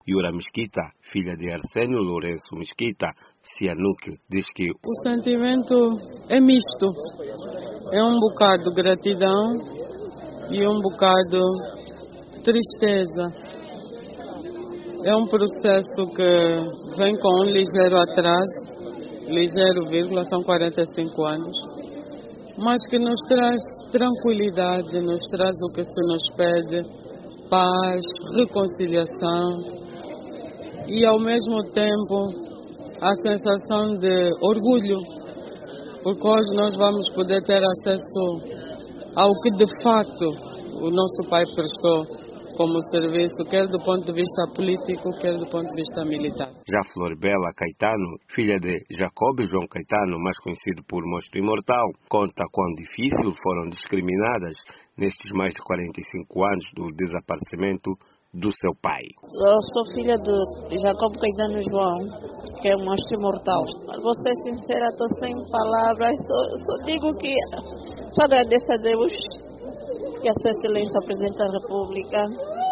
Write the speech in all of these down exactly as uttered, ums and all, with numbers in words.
Yura Mesquita, filha de Arsénio Lourenço Mesquita, Sihanouk, diz que o sentimento é misto. É um bocado de gratidão e um bocado de tristeza. É um processo que vem com um ligeiro atraso, ligeiro vírgula, são quarenta e cinco anos, mas que nos traz tranquilidade, nos traz o que se nos pede, paz, reconciliação e ao mesmo tempo a sensação de orgulho, porque hoje nós vamos poder ter acesso ao que de fato o nosso pai prestou como serviço, quer do ponto de vista político, quer do ponto de vista militar. Já Florbela Caetano, filha de Jacob João Caetano, mais conhecido por Monstro Imortal, conta quão difícil foram discriminadas nestes mais de quarenta e cinco anos do desaparecimento do seu pai. Eu sou filha de Jacob Caetano João, que é um monstro imortal. Vou ser sincera, estou sem palavras, só, só digo que só agradeço a Deus e a Sua Excelência, o Presidente da República,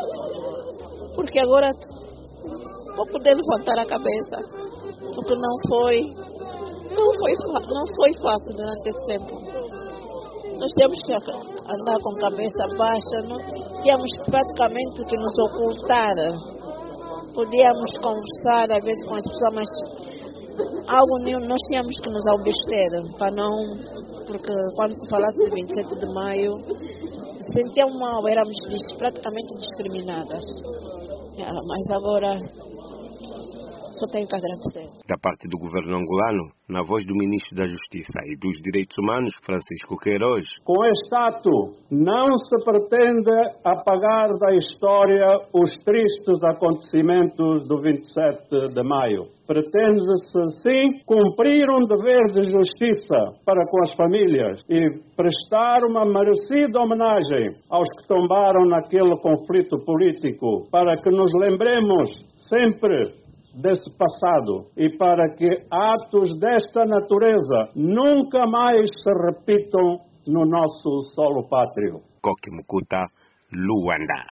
porque agora vou poder levantar a cabeça, porque não foi, não foi, não foi fácil durante esse tempo. Nós temos que andar com a cabeça baixa, não tínhamos praticamente que nos ocultar. Podíamos conversar às vezes com as pessoas, mas algo nós tínhamos que nos abster, para não, porque quando se falasse de vinte e sete de maio, sentíamos mal, éramos praticamente discriminadas. Mas agora só tenho que agradecer. Da parte do governo angolano, na voz do Ministro da Justiça e dos Direitos Humanos, Francisco Queiroz. Com este ato, não se pretende apagar da história os tristes acontecimentos do vinte e sete de maio. Pretende-se, sim, cumprir um dever de justiça para com as famílias e prestar uma merecida homenagem aos que tombaram naquele conflito político, para que nos lembremos sempre desse passado e para que atos desta natureza nunca mais se repitam no nosso solo pátrio. Koki Mukuta, Luanda.